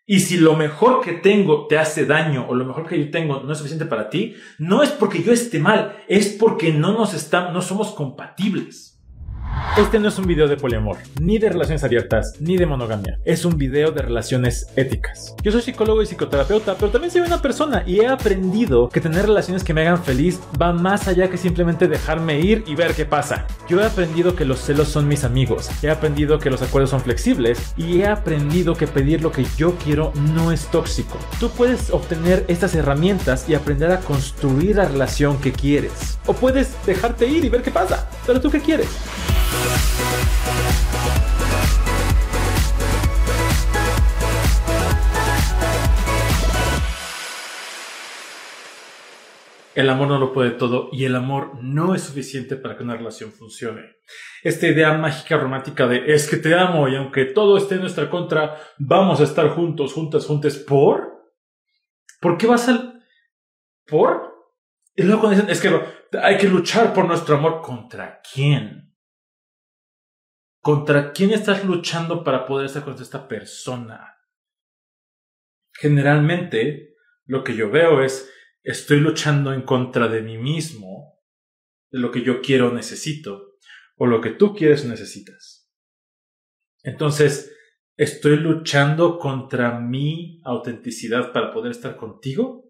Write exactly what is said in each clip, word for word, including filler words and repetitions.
Y si lo mejor que tengo te hace daño o lo mejor que yo tengo no es suficiente para ti, no es porque yo esté mal, es porque no nos estamos, no somos compatibles. Este no es un video de poliamor, ni de relaciones abiertas, ni de monogamia. Es un video de relaciones éticas. Yo soy psicólogo y psicoterapeuta, pero también soy una persona y he aprendido que tener relaciones que me hagan feliz va más allá que simplemente dejarme ir y ver qué pasa. Yo he aprendido que los celos son mis amigos, he aprendido que los acuerdos son flexibles y he aprendido que pedir lo que yo quiero no es tóxico. Tú puedes obtener estas herramientas y aprender a construir la relación que quieres. O puedes dejarte ir y ver qué pasa. ¿Pero tú qué quieres? El amor no lo puede todo y el amor no es suficiente para que una relación funcione. Esta idea mágica romántica de es que te amo y aunque todo esté en nuestra contra, vamos a estar juntos, juntas, juntas. ¿Por? ¿Por qué vas al...? ¿Por? Y luego cuando dicen, es que hay que luchar por nuestro amor. ¿Contra quién? ¿Contra quién estás luchando para poder estar con esta persona? Generalmente, lo que yo veo es, estoy luchando en contra de mí mismo, de lo que yo quiero o necesito, o lo que tú quieres o necesitas. Entonces, ¿estoy luchando contra mi autenticidad para poder estar contigo?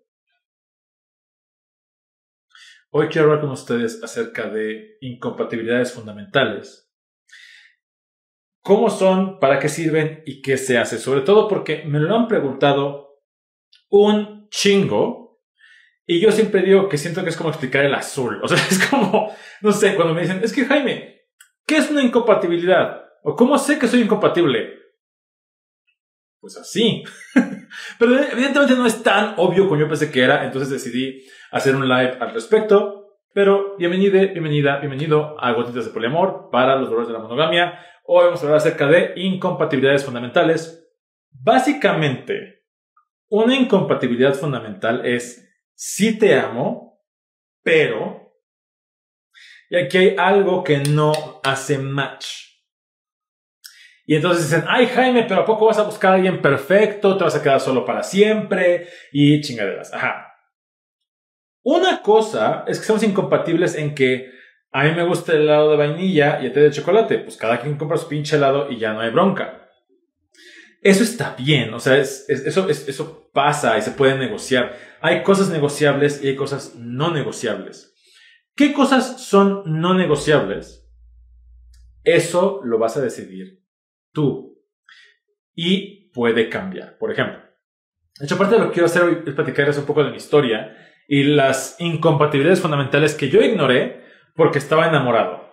Hoy quiero hablar con ustedes acerca de incompatibilidades fundamentales. ¿Cómo son? ¿Para qué sirven? ¿Y qué se hace? Sobre todo porque me lo han preguntado un chingo y yo siempre digo que siento que es como explicar el azul. O sea, es como, no sé, cuando me dicen, es que Jaime, ¿qué es una incompatibilidad? ¿O cómo sé que soy incompatible? Pues así. Pero evidentemente no es tan obvio como yo pensé que era, entonces decidí hacer un live al respecto. Pero bienvenida, bienvenida, bienvenido a Gotitas de Poliamor para los dolores de la monogamia. Hoy vamos a hablar acerca de incompatibilidades fundamentales. Básicamente, una incompatibilidad fundamental es sí te amo, pero... Y aquí hay algo que no hace match. Y entonces dicen, ay Jaime, pero ¿a poco vas a buscar a alguien perfecto? ¿Te vas a quedar solo para siempre? Y chingaderas. Ajá. Una cosa es que somos incompatibles en que a mí me gusta el helado de vainilla y a ti de chocolate. Pues cada quien compra su pinche helado y ya no hay bronca. Eso está bien. O sea, es, es, eso, es, eso pasa y se puede negociar. Hay cosas negociables y hay cosas no negociables. ¿Qué cosas son no negociables? Eso lo vas a decidir tú. Y puede cambiar. Por ejemplo, de hecho, parte de lo que quiero hacer hoy es platicarles un poco de mi historia y las incompatibilidades fundamentales que yo ignoré porque estaba enamorado.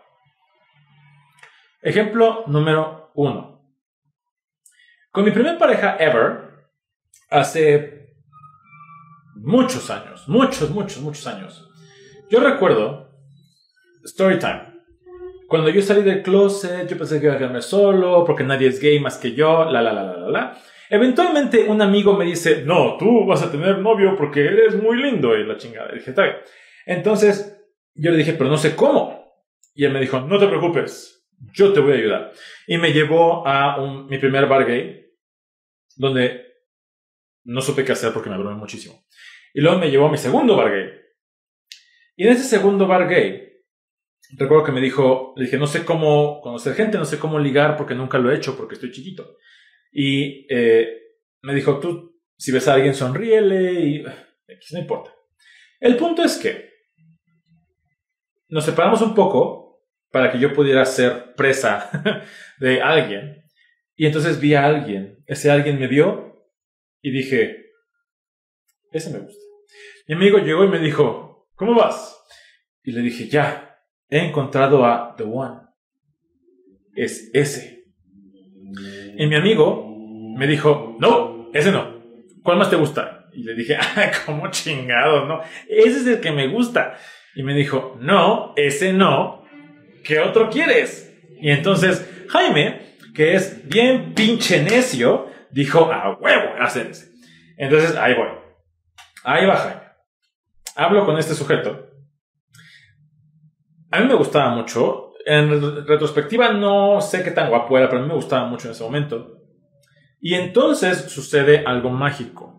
Ejemplo número uno. Con mi primera pareja ever, hace muchos años, muchos, muchos, muchos años, yo recuerdo, story time, cuando yo salí del closet, yo pensé que iba a quedarme solo, porque nadie es gay más que yo, la, la, la, la, la, la. Eventualmente un amigo me dice, no, tú vas a tener novio porque eres muy lindo, y la chingada. Y dije, está bien. Entonces, yo le dije, pero no sé cómo. Y él me dijo, no te preocupes, yo te voy a ayudar. Y me llevó a un, mi primer bar gay, donde no supe qué hacer porque me abrumé muchísimo. Y luego me llevó a mi segundo bar gay. Y en ese segundo bar gay, recuerdo que me dijo, le dije, no sé cómo conocer gente, no sé cómo ligar porque nunca lo he hecho, porque estoy chiquito. Y eh, me dijo, tú, si ves a alguien, sonríele y... X, no importa. El punto es que nos separamos un poco para que yo pudiera ser presa de alguien. Y entonces vi a alguien. Ese alguien me vio y dije, ese me gusta. Mi amigo llegó y me dijo, ¿cómo vas? Y le dije, ya, he encontrado a The One. Es ese. Y mi amigo me dijo, no, ese no. ¿Cuál más te gusta? Y le dije, ah, ¿cómo chingado? No, ese es el que me gusta. Y me dijo, no, ese no. ¿Qué otro quieres? Y entonces Jaime, que es bien pinche necio, dijo, a huevo, hacer ese. Entonces ahí voy. Ahí va Jaime. Hablo con este sujeto. A mí me gustaba mucho. En retrospectiva no sé qué tan guapo era, pero a mí me gustaba mucho en ese momento. Y entonces sucede algo mágico.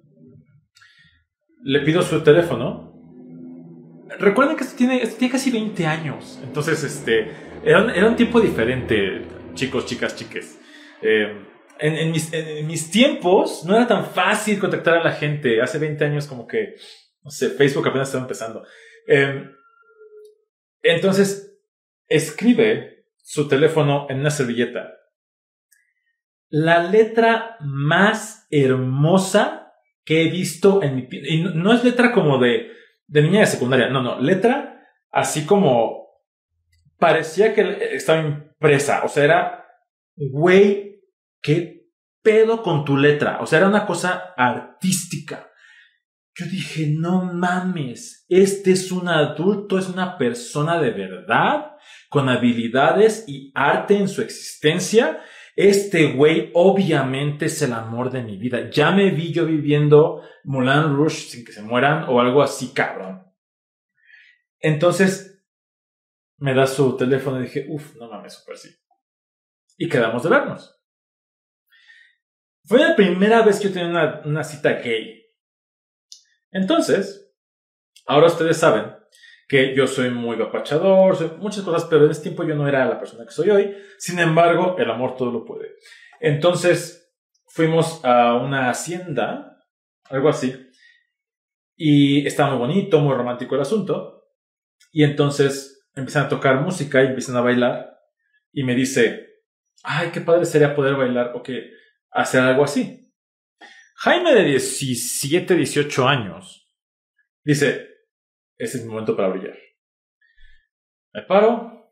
Le pido su teléfono. Recuerden que esto tiene, esto tiene casi veinte años. Entonces, este, era un, era un tiempo diferente, chicos, chicas, chiques. Eh, en, en, mis, en mis tiempos no era tan fácil contactar a la gente. Hace veinte años como que, no sé, Facebook apenas estaba empezando. Eh, entonces, escribe su teléfono en una servilleta. La letra más hermosa que he visto en mi vida. Y no, no es letra como de, de niña de secundaria. No, no. Letra así como parecía que estaba impresa. O sea, era, güey, qué pedo con tu letra. O sea, era una cosa artística. Yo dije, no mames. Este es un adulto, es una persona de verdad, con habilidades y arte en su existencia. Este güey obviamente es el amor de mi vida. Ya me vi yo viviendo Moulin Rouge sin que se mueran o algo así, cabrón. Entonces me da su teléfono y dije, uff, no mames, súper sí. Y quedamos de vernos. Fue la primera vez que yo tenía una, una cita gay. Entonces, ahora ustedes saben que yo soy muy apapachador, soy muchas cosas, pero en ese tiempo yo no era la persona que soy hoy. Sin embargo, el amor todo lo puede. Entonces, fuimos a una hacienda, algo así, y estaba muy bonito, muy romántico el asunto. Y entonces empiezan a tocar música y empiezan a bailar. Y me dice, ay, qué padre sería poder bailar o que hacer algo así. Jaime de diecisiete, dieciocho años dice, ese es mi momento para brillar. Me paro,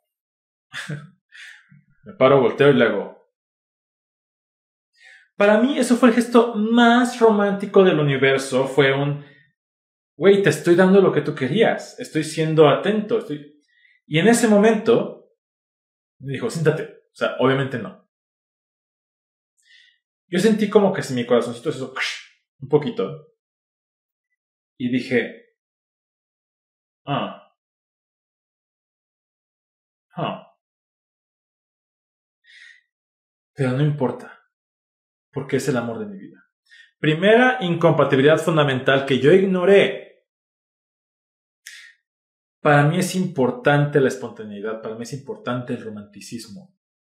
me paro, volteo y le hago. Para mí eso fue el gesto más romántico del universo. Fue un, güey, te estoy dando lo que tú querías. Estoy siendo atento. Estoy... Y en ese momento me dijo, siéntate. O sea, obviamente no. Yo sentí como que si mi corazoncito se hizo un poquito. Y dije, ah. Ah. Pero no importa, porque es el amor de mi vida. Primera incompatibilidad fundamental que yo ignoré. Para mí es importante la espontaneidad, para mí es importante el romanticismo.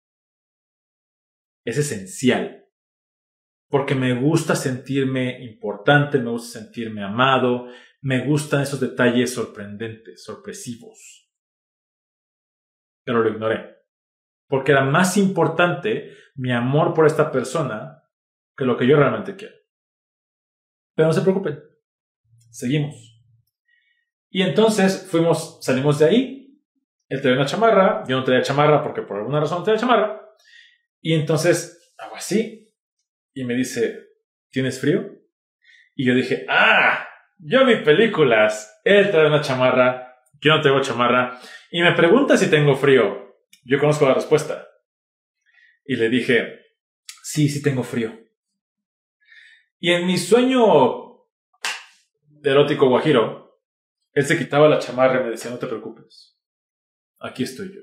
Es esencial. Porque me gusta sentirme importante, me gusta sentirme amado, me gustan esos detalles sorprendentes, sorpresivos. Pero lo ignoré. Porque era más importante mi amor por esta persona que lo que yo realmente quiero. Pero no se preocupen. Seguimos. Y entonces fuimos, salimos de ahí. Él traía una chamarra. Yo no traía chamarra porque por alguna razón no traía chamarra. Y entonces hago así. Y me dice, ¿tienes frío? Y yo dije, ah, yo vi películas. Él trae una chamarra. Yo no tengo chamarra. Y me pregunta si tengo frío. Yo conozco la respuesta. Y le dije, sí, sí tengo frío. Y en mi sueño erótico guajiro, él se quitaba la chamarra y me decía, no te preocupes. Aquí estoy yo.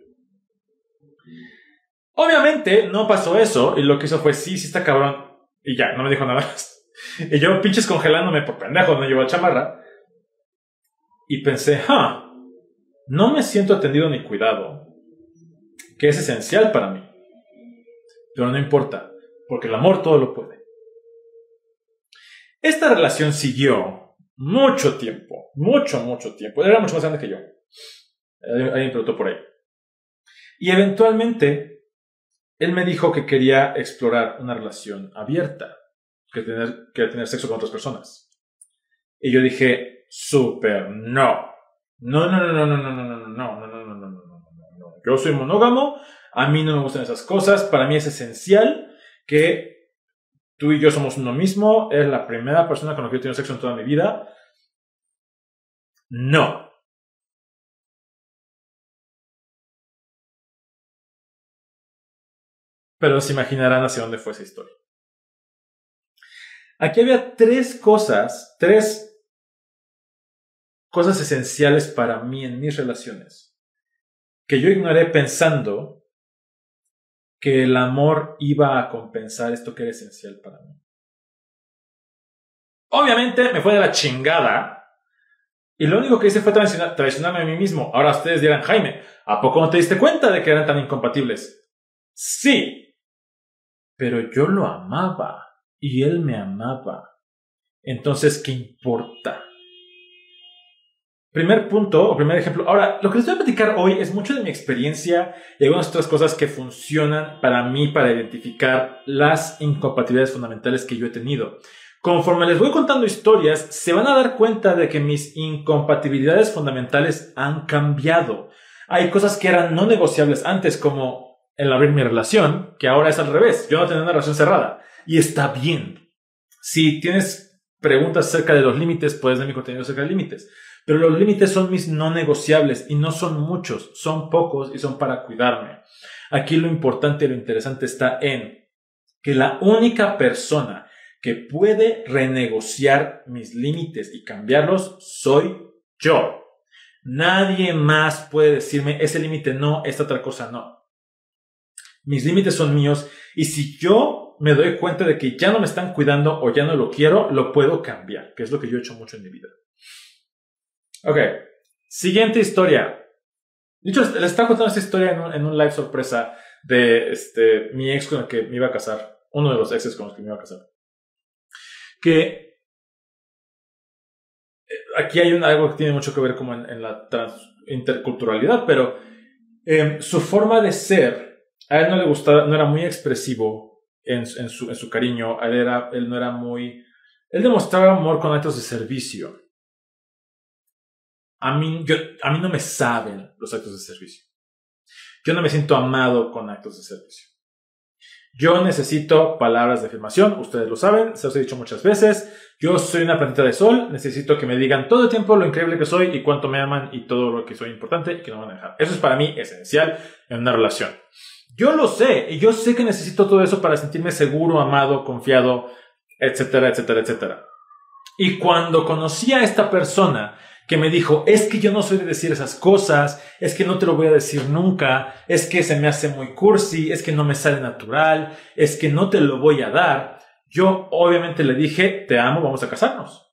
Obviamente no pasó eso. Y lo que hizo fue, sí, sí está cabrón. Y ya, no me dijo nada más. Y yo pinches congelándome por pendejo, no llevo chamarra. Y pensé, ah, no me siento atendido ni cuidado. Que es esencial para mí. Pero no importa, porque el amor todo lo puede. Esta relación siguió mucho tiempo, mucho, mucho tiempo. Era mucho más grande que yo. Alguien me preguntó por ahí. Y eventualmente, él me dijo que quería explorar una relación abierta, que tener, que tener sexo con otras personas. Y yo dije, súper no. No, no, no, no, no, no, no, no, no, no, no, no, no, no, no, no. Yo soy monógamo, a mí no me gustan esas cosas, para mí es esencial que tú y yo somos uno mismo, es la primera persona con la que yo he tenido sexo en toda mi vida. No. Pero se imaginarán hacia dónde fue esa historia. Aquí había tres cosas, tres cosas esenciales para mí en mis relaciones, que yo ignoré pensando que el amor iba a compensar esto que era esencial para mí. Obviamente me fue de la chingada y lo único que hice fue traicionar, traicionarme a mí mismo. Ahora ustedes dirán, Jaime, ¿a poco no te diste cuenta de que eran tan incompatibles? Sí, pero yo lo amaba y él me amaba. Entonces, ¿qué importa? Primer punto, o primer ejemplo. Ahora, lo que les voy a platicar hoy es mucho de mi experiencia y algunas otras cosas que funcionan para mí para identificar las incompatibilidades fundamentales que yo he tenido. Conforme les voy contando historias, se van a dar cuenta de que mis incompatibilidades fundamentales han cambiado. Hay cosas que eran no negociables antes, como el abrir mi relación, que ahora es al revés. Yo no tengo una relación cerrada. Y está bien. Si tienes preguntas acerca de los límites, puedes ver mi contenido acerca de límites. Pero los límites son mis no negociables y no son muchos, son pocos y son para cuidarme. Aquí lo importante y lo interesante está en que la única persona que puede renegociar mis límites y cambiarlos soy yo. Nadie más puede decirme ese límite no, esta otra cosa no. Mis límites son míos y si yo me doy cuenta de que ya no me están cuidando o ya no lo quiero, lo puedo cambiar, que es lo que yo he hecho mucho en mi vida. Ok, siguiente historia. De hecho, les estaba contando esta historia en un, en un live sorpresa de este, mi ex con el que me iba a casar. Uno de los exes con los que me iba a casar. Que aquí hay un, algo que tiene mucho que ver como en, en la trans, interculturalidad, pero eh, su forma de ser, a él no le gustaba, no era muy expresivo en, en, su, en su cariño. A él, era, él no era muy... Él demostraba amor con actos de servicio. A mí, yo, a mí no me saben los actos de servicio. Yo no me siento amado con actos de servicio. Yo necesito palabras de afirmación, ustedes lo saben, se los he dicho muchas veces. Yo soy una plantita de sol, necesito que me digan todo el tiempo lo increíble que soy y cuánto me aman y todo lo que soy importante y que no van a dejar. Eso es para mí esencial en una relación. Yo lo sé, y yo sé que necesito todo eso para sentirme seguro, amado, confiado, etcétera, etcétera, etcétera. Y cuando conocí a esta persona que me dijo, es que yo no soy de decir esas cosas, es que no te lo voy a decir nunca, es que se me hace muy cursi, es que no me sale natural, es que no te lo voy a dar, yo obviamente le dije, te amo, vamos a casarnos.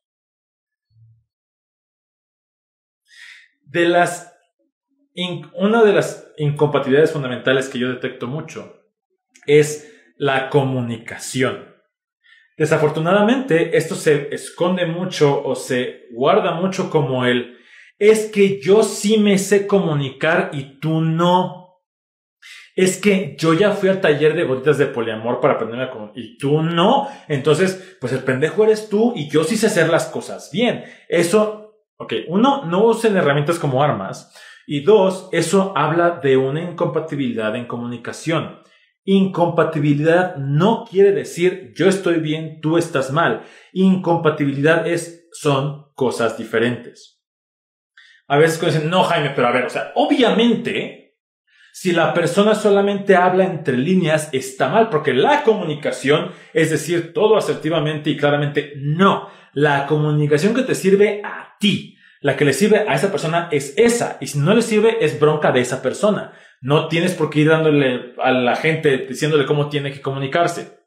De las, una de las incompatibilidades fundamentales que yo detecto mucho es la comunicación. Desafortunadamente, esto se esconde mucho o se guarda mucho como el es que yo sí me sé comunicar y tú no. Es que yo ya fui al taller de gotitas de poliamor para aprenderme a comunicar y tú no. Entonces, pues el pendejo eres tú y yo sí sé hacer las cosas bien. Eso, ok, uno, no usen herramientas como armas. Y dos, eso habla de una incompatibilidad en comunicación. Incompatibilidad no quiere decir yo estoy bien, tú estás mal. Incompatibilidad es, son cosas diferentes. A veces dicen, no, Jaime, pero a ver, o sea, obviamente, si la persona solamente habla entre líneas, está mal, porque la comunicación es decir todo asertivamente y claramente no. La comunicación que te sirve a ti, la que le sirve a esa persona es esa, y si no le sirve es bronca de esa persona. No tienes por qué ir dándole a la gente, diciéndole cómo tiene que comunicarse.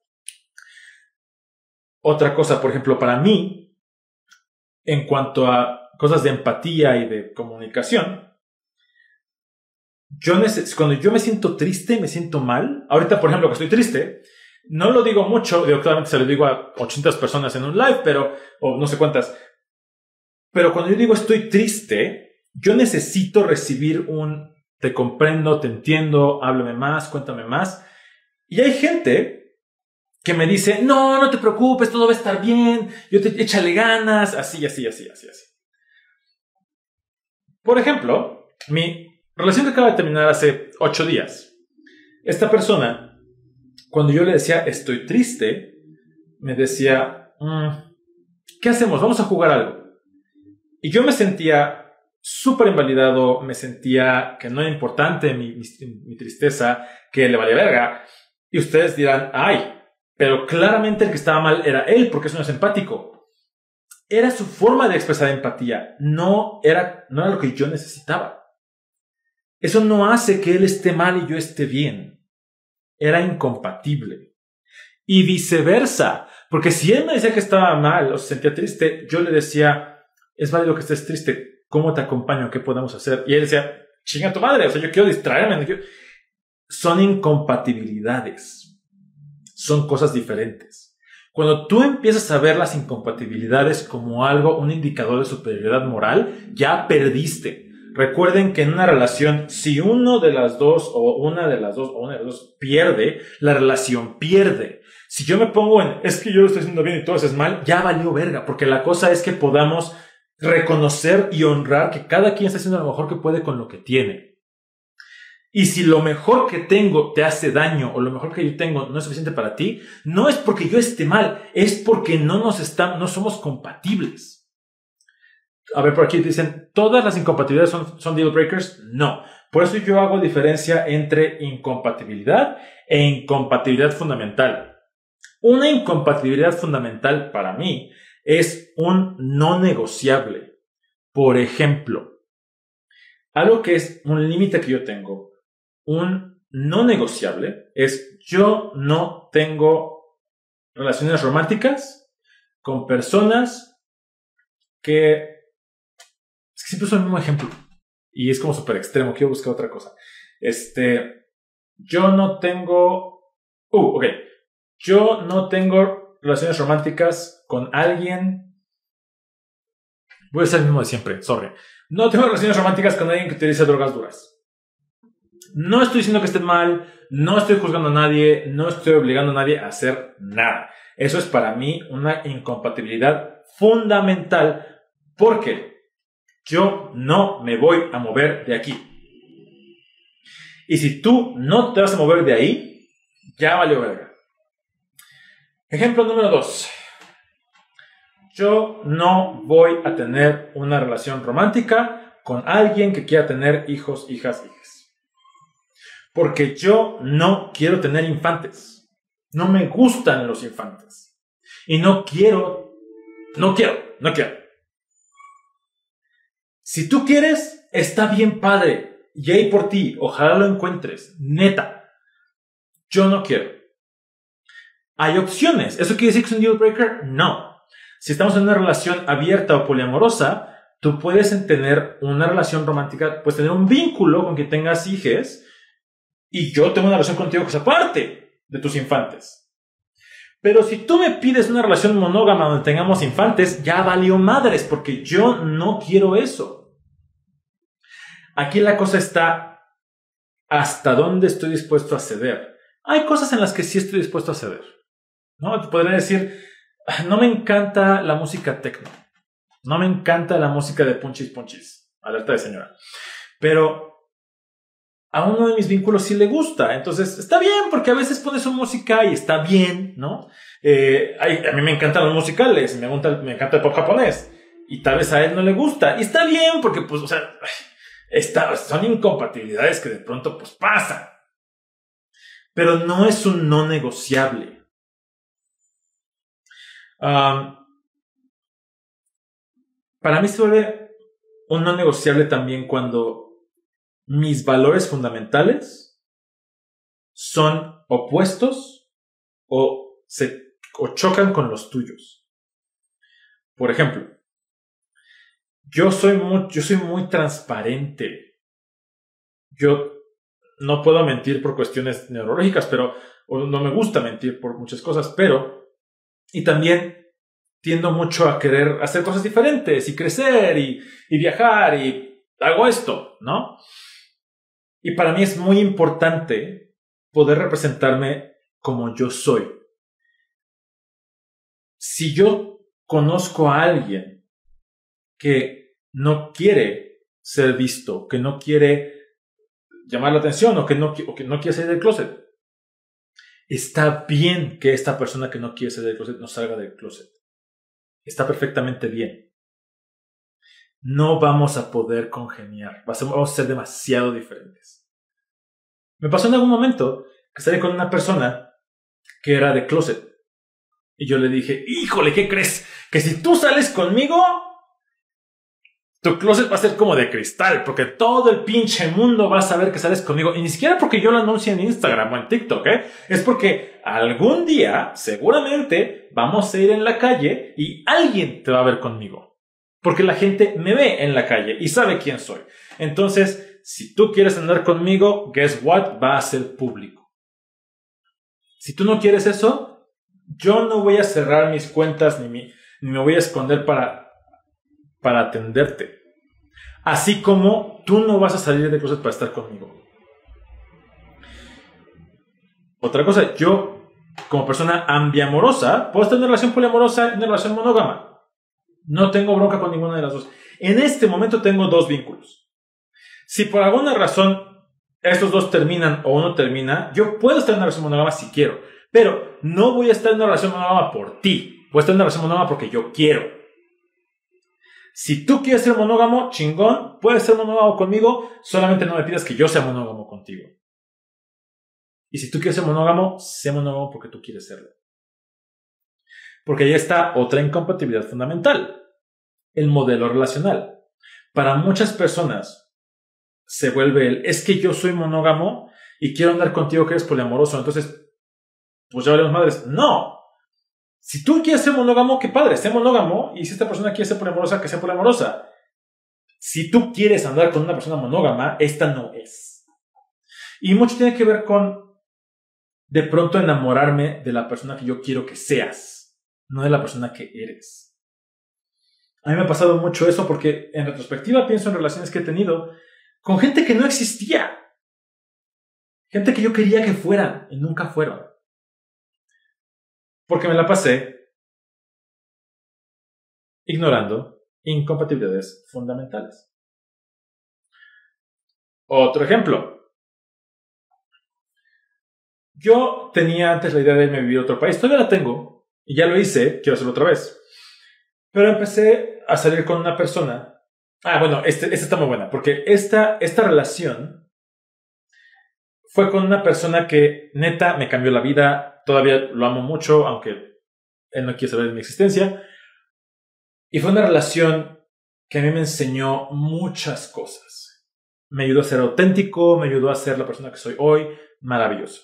Otra cosa, por ejemplo, para mí, en cuanto a cosas de empatía y de comunicación, yo neces- cuando yo me siento triste, me siento mal. Ahorita, por ejemplo, que estoy triste, no lo digo mucho, digo, claramente se lo digo a ochocientas personas en un live, pero, o no sé cuántas. Pero cuando yo digo estoy triste, yo necesito recibir un te comprendo, te entiendo, háblame más, cuéntame más. Y hay gente que me dice, no, no te preocupes, todo va a estar bien, yo te échale ganas, así, así, así, así, así. Por ejemplo, mi relación que acaba de terminar hace ocho días. Esta persona, cuando yo le decía estoy triste, me decía, mm, ¿qué hacemos? Vamos a jugar algo. Y yo me sentía súper invalidado, me sentía que no era importante mi, mi, mi tristeza, que le valía verga. Y ustedes dirán, ay, pero claramente el que estaba mal era él, porque eso no es empático. Era su forma de expresar empatía, no era, no era lo que yo necesitaba. Eso no hace que él esté mal y yo esté bien. era incompatible. Y viceversa. Porque si él me decía que estaba mal o se sentía triste, yo le decía, es válido que estés triste. ¿Cómo te acompaño? ¿Qué podemos hacer? Y él decía, chinga tu madre. O sea, yo quiero distraerme. No quiero... Son incompatibilidades. Son cosas diferentes. Cuando tú empiezas a ver las incompatibilidades como algo, un indicador de superioridad moral, ya perdiste. Recuerden que en una relación, si uno de las dos o una de las dos o una de las dos pierde, la relación pierde. Si yo me pongo en, es que yo lo estoy haciendo bien y tú haces mal, ya valió verga, porque la cosa es que podamos reconocer y honrar que cada quien está haciendo lo mejor que puede con lo que tiene. Y si lo mejor que tengo te hace daño o lo mejor que yo tengo no es suficiente para ti, no es porque yo esté mal, es porque no nos estamos, no somos compatibles. A ver, por aquí dicen, ¿todas las incompatibilidades son, son deal breakers? No. Por eso yo hago diferencia entre incompatibilidad e incompatibilidad fundamental. Una incompatibilidad fundamental para mí es un no negociable. Por ejemplo, algo que es un límite que yo tengo, un no negociable, es yo no tengo relaciones románticas con personas que... Es que siempre uso el mismo ejemplo. Y es como súper extremo. Quiero buscar otra cosa. Este... Yo no tengo... Uh, ok. Yo no tengo relaciones románticas con alguien... Voy a ser el mismo de siempre. Sorry. No tengo relaciones románticas con alguien que utilice drogas duras. No estoy diciendo que estén mal. No estoy juzgando a nadie. No estoy obligando a nadie a hacer nada. Eso es para mí una incompatibilidad fundamental. Porque... yo no me voy a mover de aquí. Y si tú no te vas a mover de ahí, ya valió verga. Ejemplo número dos. Yo no voy a tener una relación romántica con alguien que quiera tener hijos, hijas, hijas. Porque yo no quiero tener infantes. No me gustan los infantes. Y no quiero, no quiero, no quiero. Si tú quieres, está bien padre. Y ahí por ti. Ojalá lo encuentres. Neta. Yo no quiero. ¿Hay opciones? ¿Eso quiere decir que es un deal breaker? No. Si estamos en una relación abierta o poliamorosa, tú puedes tener una relación romántica, puedes tener un vínculo con quien tengas hijos, y yo tengo una relación contigo que es aparte de tus infantes. Pero si tú me pides una relación monógama donde tengamos infantes, ya valió madres, porque yo no quiero eso. Aquí la cosa está hasta dónde estoy dispuesto a ceder. Hay cosas en las que sí estoy dispuesto a ceder, ¿no? Te podría decir, no me encanta la música techno. No me encanta la música de punchis punchis. Alerta de señora. Pero a uno de mis vínculos sí le gusta. Entonces está bien, porque a veces pone su música y está bien, ¿no? Eh, a mí me encantan los musicales. Me encanta, me encanta el pop japonés. Y tal vez a él no le gusta. Y está bien, porque pues, o sea... Esta, son incompatibilidades que de pronto pues pasan. Pero no es un no negociable. Um, para mí se vuelve un no negociable también cuando mis valores fundamentales son opuestos o, se, o chocan con los tuyos. Por ejemplo, Yo soy muy, yo soy muy transparente. Yo no puedo mentir por cuestiones neurológicas, pero o no me gusta mentir por muchas cosas, pero y también tiendo mucho a querer hacer cosas diferentes y crecer y, y viajar y hago esto, ¿no? Y para mí es muy importante poder representarme como yo soy. Si yo conozco a alguien que no quiere ser visto, que no quiere llamar la atención o que no, o que no quiere salir del closet, está bien que esta persona que no quiere salir del closet no salga del closet. Está perfectamente bien. No vamos a poder congeniar. Vamos a ser demasiado diferentes. Me pasó en algún momento que salí con una persona que era de closet. Y yo le dije, híjole, ¿qué crees? Que si tú sales conmigo, Tu closet va a ser como de cristal, porque todo el pinche mundo va a saber que sales conmigo. Y ni siquiera porque yo lo anuncie en Instagram o en TikTok, ¿eh? Es porque algún día, seguramente, vamos a ir en la calle y alguien te va a ver conmigo. Porque la gente me ve en la calle y sabe quién soy. Entonces, si tú quieres andar conmigo, guess what? Va a ser público. Si tú no quieres eso, yo no voy a cerrar mis cuentas ni, mi, ni me voy a esconder para... para atenderte. Así como tú no vas a salir de cosas para estar conmigo. Otra cosa, yo, como persona ambiamorosa, puedo estar en una relación poliamorosa y una relación monógama. No tengo bronca con ninguna de las dos. En este momento tengo dos vínculos. Si por alguna razón estos dos terminan o uno termina, yo puedo estar en una relación monógama si quiero. Pero no voy a estar en una relación monógama por ti. Voy a estar en una relación monógama porque yo quiero. Si tú quieres ser monógamo, chingón, puedes ser monógamo conmigo, solamente no me pidas que yo sea monógamo contigo. Y si tú quieres ser monógamo, sé monógamo porque tú quieres serlo. Porque ahí está otra incompatibilidad fundamental, el modelo relacional. Para muchas personas se vuelve el, es que yo soy monógamo y quiero andar contigo que eres poliamoroso, entonces, pues ya valemos madres. No. Si tú quieres ser monógamo, qué padre, sé monógamo. Y si esta persona quiere ser poliamorosa, que sea poliamorosa. Si tú quieres andar con una persona monógama, esta no es. Y mucho tiene que ver con, de pronto, enamorarme de la persona que yo quiero que seas, no de la persona que eres. A mí me ha pasado mucho eso porque, en retrospectiva, pienso en relaciones que he tenido con gente que no existía. Gente que yo quería que fueran y nunca fueron. Porque me la pasé ignorando incompatibilidades fundamentales. Otro ejemplo. Yo tenía antes la idea de irme a vivir a otro país. Todavía la tengo. Y ya lo hice. Quiero hacerlo otra vez. Pero empecé a salir con una persona. Ah, bueno, este, esta está muy buena. Porque esta, esta relación fue con una persona que neta me cambió la vida. Todavía lo amo mucho, aunque él no quiere saber de mi existencia. Y fue una relación que a mí me enseñó muchas cosas. Me ayudó a ser auténtico, me ayudó a ser la persona que soy hoy. Maravilloso.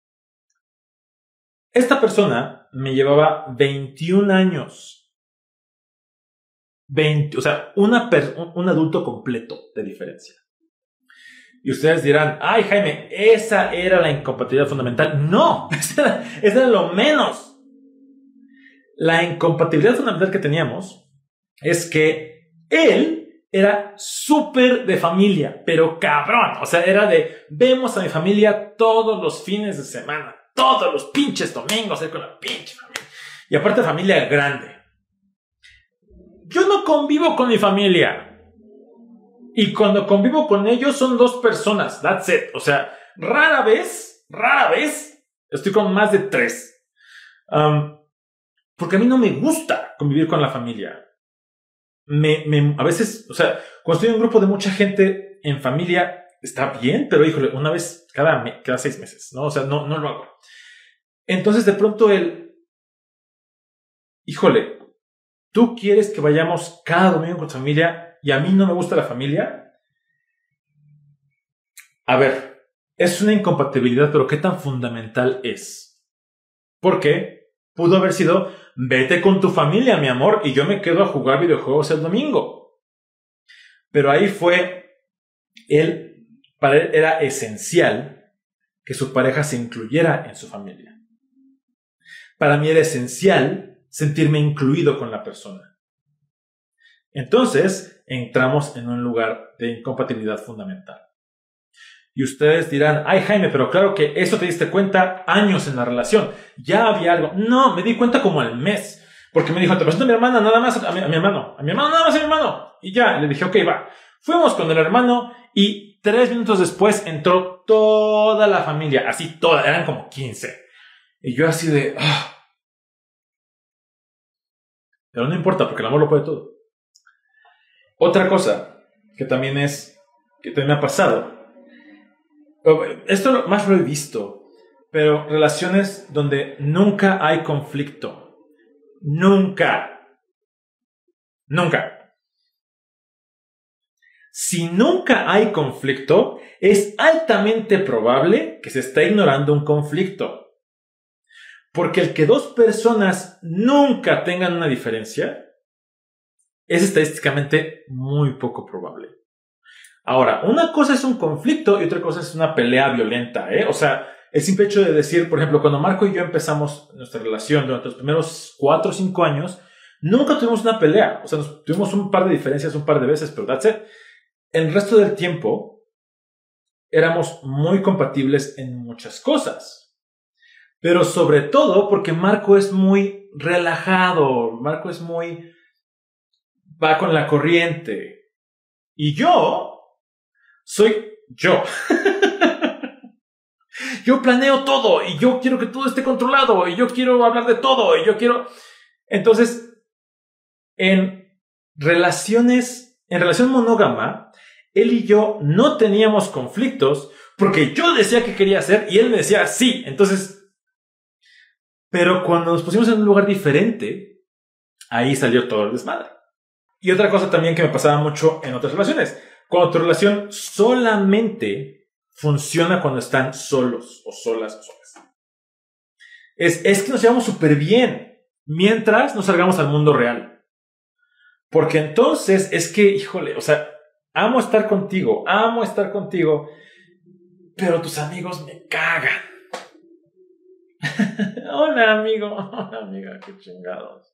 Esta persona me llevaba veintiún años. veinte, o sea, una per, un adulto completo de diferencia. Y ustedes dirán, ay Jaime, esa era la incompatibilidad fundamental. No, esa era, esa era lo menos. La incompatibilidad fundamental que teníamos es que él era súper de familia, pero cabrón. O sea, era de, vemos a mi familia todos los fines de semana, todos los pinches domingos, con la pinche familia. Y aparte familia grande. Yo no convivo con mi familia. Y cuando convivo con ellos son dos personas. That's it. O sea, rara vez, rara vez, estoy con más de tres. Um, porque a mí no me gusta convivir con la familia. Me, me, a veces, o sea, cuando estoy en un grupo de mucha gente en familia, está bien, pero híjole, una vez cada, me, cada seis meses, ¿no? O sea, no, no lo hago. Entonces, de pronto el, híjole, ¿tú quieres que vayamos cada domingo con tu familia y a mí no me gusta la familia? A ver, es una incompatibilidad, pero ¿qué tan fundamental es? Porque pudo haber sido, vete con tu familia, mi amor, y yo me quedo a jugar videojuegos el domingo. Pero ahí fue, él, para él era esencial que su pareja se incluyera en su familia. Para mí era esencial sentirme incluido con la persona. Entonces, entramos en un lugar de incompatibilidad fundamental. Y ustedes dirán, ay Jaime, pero claro que eso te diste cuenta años en la relación. Ya había algo. No, me di cuenta como al mes. Porque me dijo, te presento a mi hermana nada más, a mi, a mi hermano. A mi hermano nada más, a mi hermano. Y ya, le dije, ok, va. Fuimos con el hermano y tres minutos después entró toda la familia. Así toda, eran como quince. Y yo así de... Oh. Pero no importa, porque el amor lo puede todo. Otra cosa que también es, que también me ha pasado. Esto más lo he visto, pero relaciones donde nunca hay conflicto. Nunca. Nunca. Si nunca hay conflicto, es altamente probable que se está ignorando un conflicto. Porque el que dos personas nunca tengan una diferencia es estadísticamente muy poco probable. Ahora, una cosa es un conflicto y otra cosa es una pelea violenta, ¿eh? O sea, el simple hecho de decir, por ejemplo, cuando Marco y yo empezamos nuestra relación durante los primeros cuatro o cinco años, nunca tuvimos una pelea. O sea, nos, tuvimos un par de diferencias un par de veces, pero that's it. El resto del tiempo éramos muy compatibles en muchas cosas. Pero sobre todo porque Marco es muy relajado, Marco es muy... va con la corriente. Y yo soy yo. Yo planeo todo y yo quiero que todo esté controlado y yo quiero hablar de todo y yo quiero... Entonces, en relaciones, en relación monógama, él y yo no teníamos conflictos porque yo decía que quería hacer y él me decía sí. Entonces, pero cuando nos pusimos en un lugar diferente, ahí salió todo el desmadre. Y otra cosa también que me pasaba mucho en otras relaciones. Cuando tu relación solamente funciona cuando están solos o solas o solas. Es, es que nos llevamos súper bien mientras nos salgamos al mundo real. Porque entonces es que, híjole, o sea, amo estar contigo, amo estar contigo, pero tus amigos me cagan. Hola, amigo. Hola, amiga, qué chingados.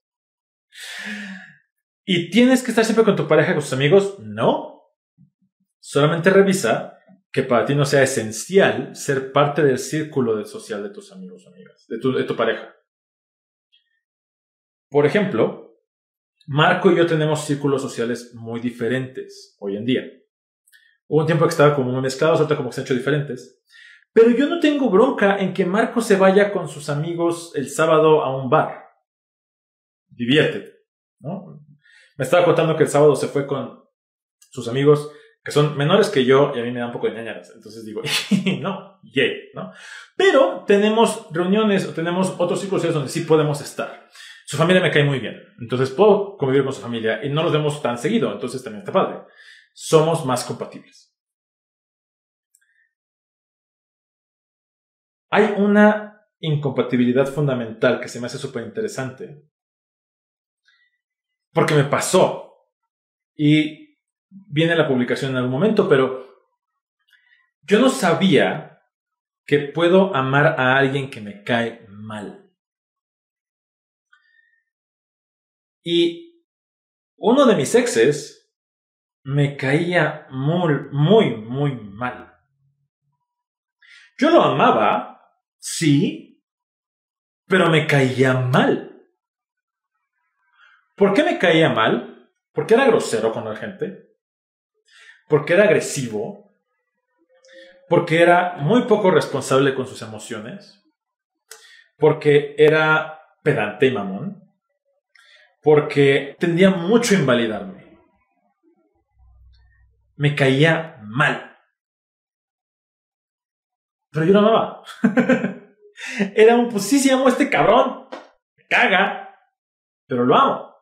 ¿Y tienes que estar siempre con tu pareja y con tus amigos? No. Solamente revisa que para ti no sea esencial ser parte del círculo social de tus amigos o amigas, de tu, de tu pareja. Por ejemplo, Marco y yo tenemos círculos sociales muy diferentes hoy en día. Hubo un tiempo que estaba como muy mezclados, ahorita como que se han hecho diferentes. Pero yo no tengo bronca en que Marco se vaya con sus amigos el sábado a un bar. Diviértete, ¿no? Me estaba contando que el sábado se fue con sus amigos que son menores que yo y a mí me da un poco de ñañaras. Entonces digo, no, yay, ¿no? Pero tenemos reuniones o tenemos otros círculos donde sí podemos estar. Su familia me cae muy bien. Entonces puedo convivir con su familia y no los vemos tan seguido. Entonces también está padre. Somos más compatibles. Hay una incompatibilidad fundamental que se me hace súper interesante. Porque me pasó. Y viene la publicación en algún momento, pero yo no sabía que puedo amar a alguien que me cae mal. Y uno de mis exes me caía muy, muy, muy mal. Yo lo amaba, sí, pero me caía mal. ¿Por qué me caía mal? Porque era grosero con la gente. Porque era agresivo, porque era muy poco responsable con sus emociones, porque era pedante y mamón, porque tendía mucho a invalidarme. Me caía mal. Pero yo lo amaba. Era un, pues sí, sí amo a este cabrón. Me caga, pero lo amo.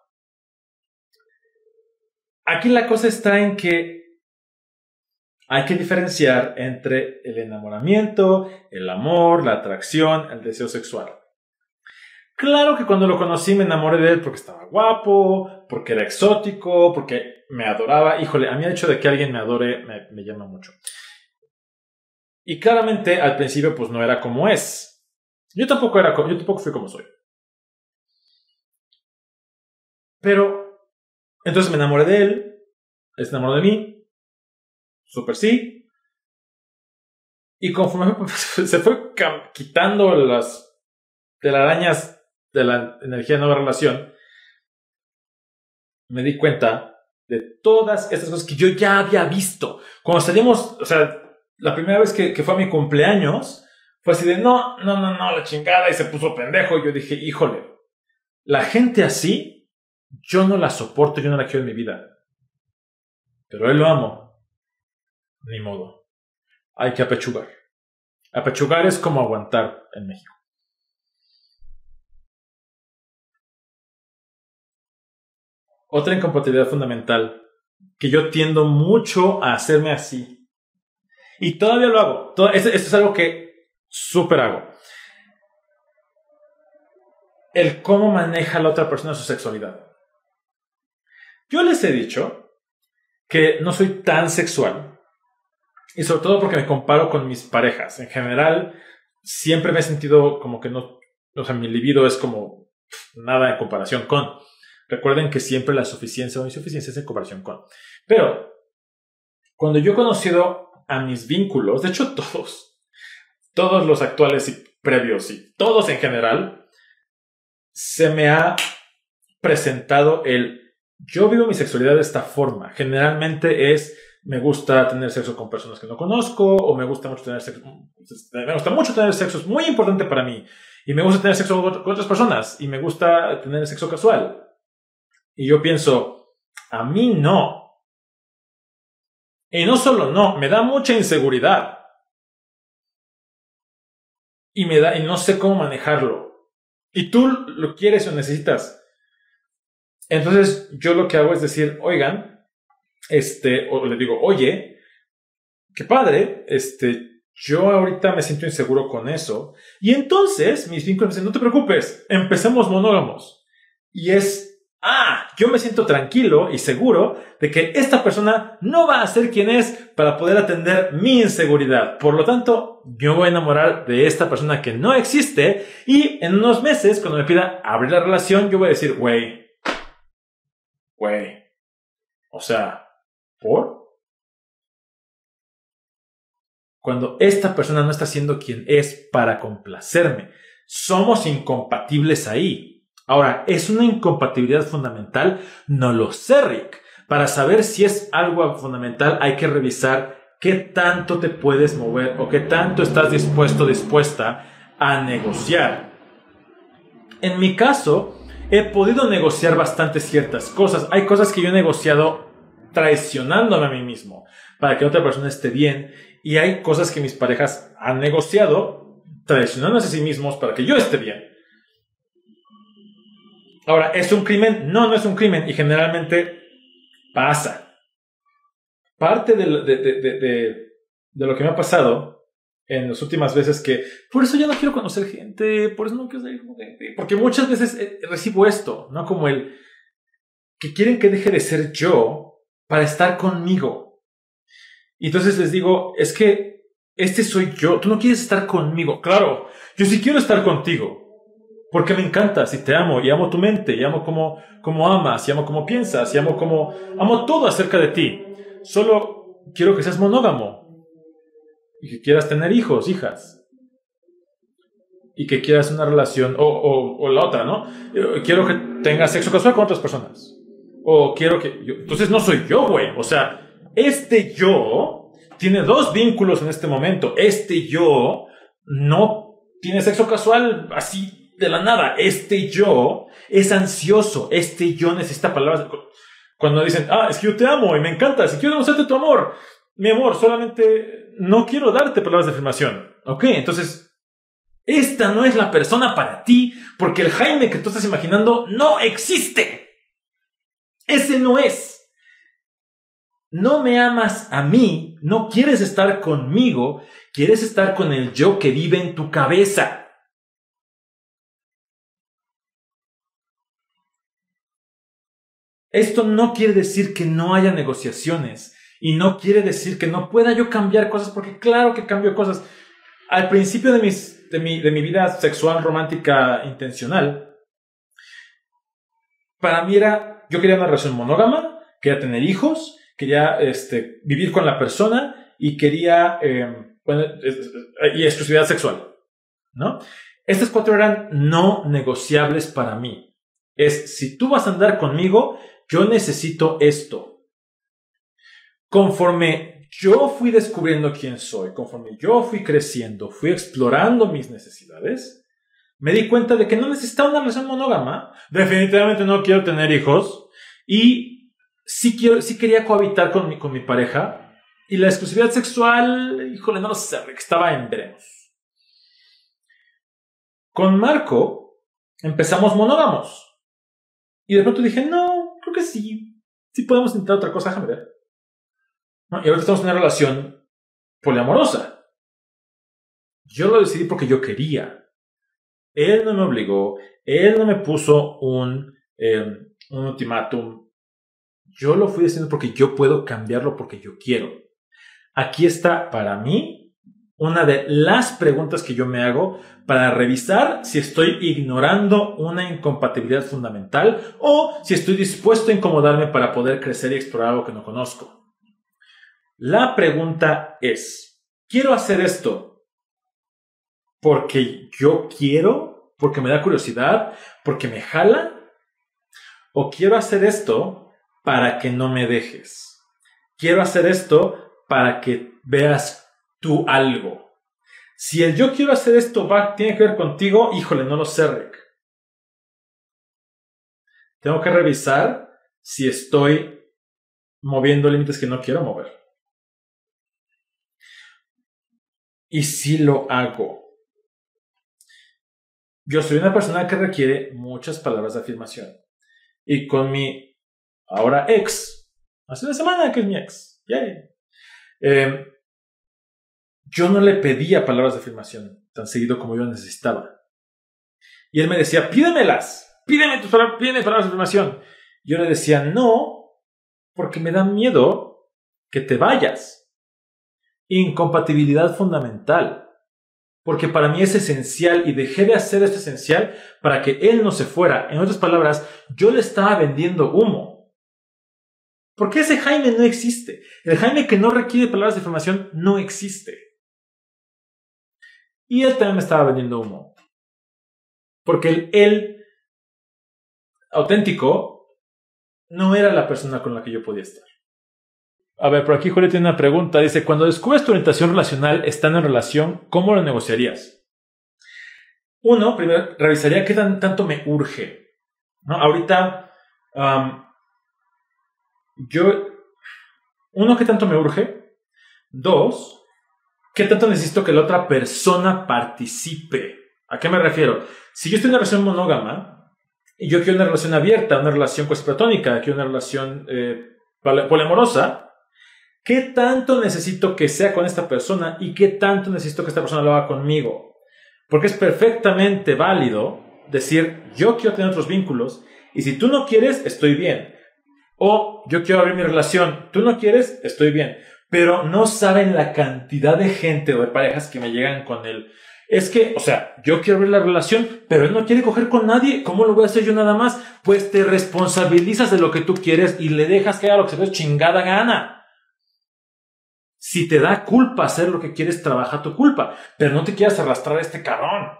Aquí la cosa está en que hay que diferenciar entre el enamoramiento, el amor, la atracción, el deseo sexual. Claro que cuando lo conocí me enamoré de él porque estaba guapo, porque era exótico, porque me adoraba. Híjole, a mí el hecho de que alguien me adore me, me llama mucho. Y claramente al principio pues no era como es. Yo tampoco era, yo tampoco fui como soy. Pero entonces me enamoré de él, él se enamoró de mí. Súper sí. Y conforme se fue quitando las telarañas de la energía de nueva relación, me di cuenta de todas estas cosas que yo ya había visto. Cuando salimos, o sea, la primera vez que, que fue a mi cumpleaños, fue así de no, no, no, no, la chingada, y se puso pendejo. Y yo dije, híjole, la gente así, yo no la soporto, yo no la quiero en mi vida. Pero él lo amo. Ni modo. Hay que apechugar. Apechugar es como aguantar en México. Otra incompatibilidad fundamental que yo tiendo mucho a hacerme así. Y todavía lo hago. Todo, esto, esto es algo que súper hago. El cómo maneja la otra persona su sexualidad. Yo les he dicho que no soy tan sexual. Y sobre todo porque me comparo con mis parejas. En general, siempre me he sentido como que no... O sea, mi libido es como nada en comparación con. Recuerden que siempre la suficiencia o insuficiencia es en comparación con. Pero, cuando yo he conocido a mis vínculos, de hecho todos, todos los actuales y previos y todos en general, se me ha presentado el, yo vivo mi sexualidad de esta forma. Generalmente es, me gusta tener sexo con personas que no conozco, o me gusta mucho tener sexo, me gusta mucho tener sexo, es muy importante para mí. Y me gusta tener sexo con otras personas. Y me gusta tener sexo casual. Y yo pienso, a mí no. Y no solo no, me da mucha inseguridad. Y me da, y no sé cómo manejarlo. Y tú lo quieres o necesitas. Entonces, yo lo que hago es decir, oigan, este, o le digo, oye, qué padre, este, yo ahorita me siento inseguro con eso. Y entonces mis vínculos me dicen, no te preocupes, empecemos monógamos. Y es, ah, yo me siento tranquilo y seguro de que esta persona no va a ser quien es para poder atender mi inseguridad. Por lo tanto, yo voy a enamorar de esta persona que no existe. Y en unos meses, cuando me pida abrir la relación, yo voy a decir, güey, güey, o sea, ¿por? Cuando esta persona no está siendo quien es para complacerme. Somos incompatibles ahí. Ahora, ¿es una incompatibilidad fundamental? No lo sé, Rick. Para saber si es algo fundamental hay que revisar qué tanto te puedes mover o qué tanto estás dispuesto o dispuesta a negociar. En mi caso, he podido negociar bastante ciertas cosas. Hay cosas que yo he negociado traicionándome a mí mismo para que otra persona esté bien. Y hay cosas que mis parejas han negociado traicionándose a sí mismos para que yo esté bien. Ahora, ¿es un crimen? No, no es un crimen. Y generalmente pasa. Parte de, de, de, de, de, de lo que me ha pasado en las últimas veces que... Por eso ya no quiero conocer gente. Por eso no quiero salir con gente. Porque muchas veces eh, recibo esto, ¿no? Como el... que quieren que deje de ser yo para estar conmigo. Y entonces les digo, es que este soy yo. Tú no quieres estar conmigo. Claro, yo sí quiero estar contigo. Porque me encantas y te amo. Y amo tu mente. Y amo cómo, cómo amas. Y amo cómo piensas. Y amo cómo... Amo todo acerca de ti. Solo quiero que seas monógamo. Y que quieras tener hijos, hijas. Y que quieras una relación... O, o, o la otra, ¿no? Quiero que tengas sexo casual con otras personas. O quiero que... Yo, entonces no soy yo, güey. O sea... Este yo tiene dos vínculos en este momento. Este yo no tiene sexo casual así de la nada. Este yo es ansioso. Este yo necesita palabras. Cuando dicen, ah, es que yo te amo y me encantas y quiero demostrarte tu amor. Mi amor, solamente no quiero darte palabras de afirmación. Ok, entonces, esta no es la persona para ti porque el Jaime que tú estás imaginando no existe. Ese no es. No me amas a mí, no quieres estar conmigo, quieres estar con el yo que vive en tu cabeza. Esto no quiere decir que no haya negociaciones y no quiere decir que no pueda yo cambiar cosas, porque claro que cambio cosas. Al principio de, mis, de, mi, de mi vida sexual romántica intencional, para mí era, yo quería una relación monógama, quería tener hijos, quería este, vivir con la persona y quería eh, bueno, y exclusividad sexual, ¿no? Estas cuatro eran no negociables para mí. Es, si tú vas a andar conmigo, yo necesito esto. Conforme yo fui descubriendo quién soy, conforme yo fui creciendo, fui explorando mis necesidades, me di cuenta de que no necesitaba una relación monógama. Definitivamente no quiero tener hijos y Sí, quiero, sí quería cohabitar con mi, con mi pareja. Y la exclusividad sexual, híjole, no lo sé, estaba en veremos. Con Marco empezamos monógamos. Y de pronto dije, no, creo que sí. Sí podemos intentar otra cosa, déjame ver. ¿no? Y ahorita estamos en una relación poliamorosa. Yo lo decidí porque yo quería. Él no me obligó. Él no me puso un, eh, un ultimátum. Yo lo fui diciendo porque yo puedo cambiarlo porque yo quiero. Aquí está, para mí, una de las preguntas que yo me hago para revisar si estoy ignorando una incompatibilidad fundamental o si estoy dispuesto a incomodarme para poder crecer y explorar algo que no conozco. La pregunta es, ¿quiero hacer esto porque yo quiero, porque me da curiosidad, porque me jala? ¿O quiero hacer esto para que no me dejes? Quiero hacer esto para que veas tú algo. Si el yo quiero hacer esto va, tiene que ver contigo, híjole, no lo sé, Rick. Tengo que revisar si estoy moviendo límites que no quiero mover. Y si lo hago. Yo soy una persona que requiere muchas palabras de afirmación. Y con mi ahora ex, hace una semana que es mi ex, yay. Eh, yo no le pedía palabras de afirmación tan seguido como yo necesitaba. Y él me decía, pídemelas, pídeme tus palabras, pídeme palabras de afirmación. Yo le decía, no, porque me da miedo que te vayas. Incompatibilidad fundamental. Porque para mí es esencial y dejé de hacer esto esencial para que él no se fuera. En otras palabras, yo le estaba vendiendo humo. Porque ese Jaime no existe. El Jaime que no requiere palabras de afirmación no existe. Y él también me estaba vendiendo humo. Porque el él auténtico no era la persona con la que yo podía estar. A ver, por aquí Julia tiene una pregunta. Dice, cuando descubres tu orientación relacional estando en relación, ¿cómo lo negociarías? Uno, primero, revisaría qué tan, tanto me urge. ¿No? Ahorita, um, yo... Uno, ¿qué tanto me urge? Dos, ¿qué tanto necesito que la otra persona participe? ¿A qué me refiero? Si yo estoy en una relación monógama y yo quiero una relación abierta, una relación cuasi platónica, quiero una relación eh, poliamorosa, ¿qué tanto necesito que sea con esta persona y qué tanto necesito que esta persona lo haga conmigo? Porque es perfectamente válido decir, yo quiero tener otros vínculos y si tú no quieres, estoy bien. O yo quiero abrir mi relación, tú no quieres, estoy bien. Pero no saben la cantidad de gente o de parejas que me llegan con él. Es que, o sea, yo quiero abrir la relación, pero él no quiere coger con nadie. ¿Cómo lo voy a hacer yo nada más? Pues te responsabilizas de lo que tú quieres y le dejas que haga lo que se le dé chingada gana. Si te da culpa hacer lo que quieres, trabaja tu culpa. Pero no te quieras arrastrar a este cabrón.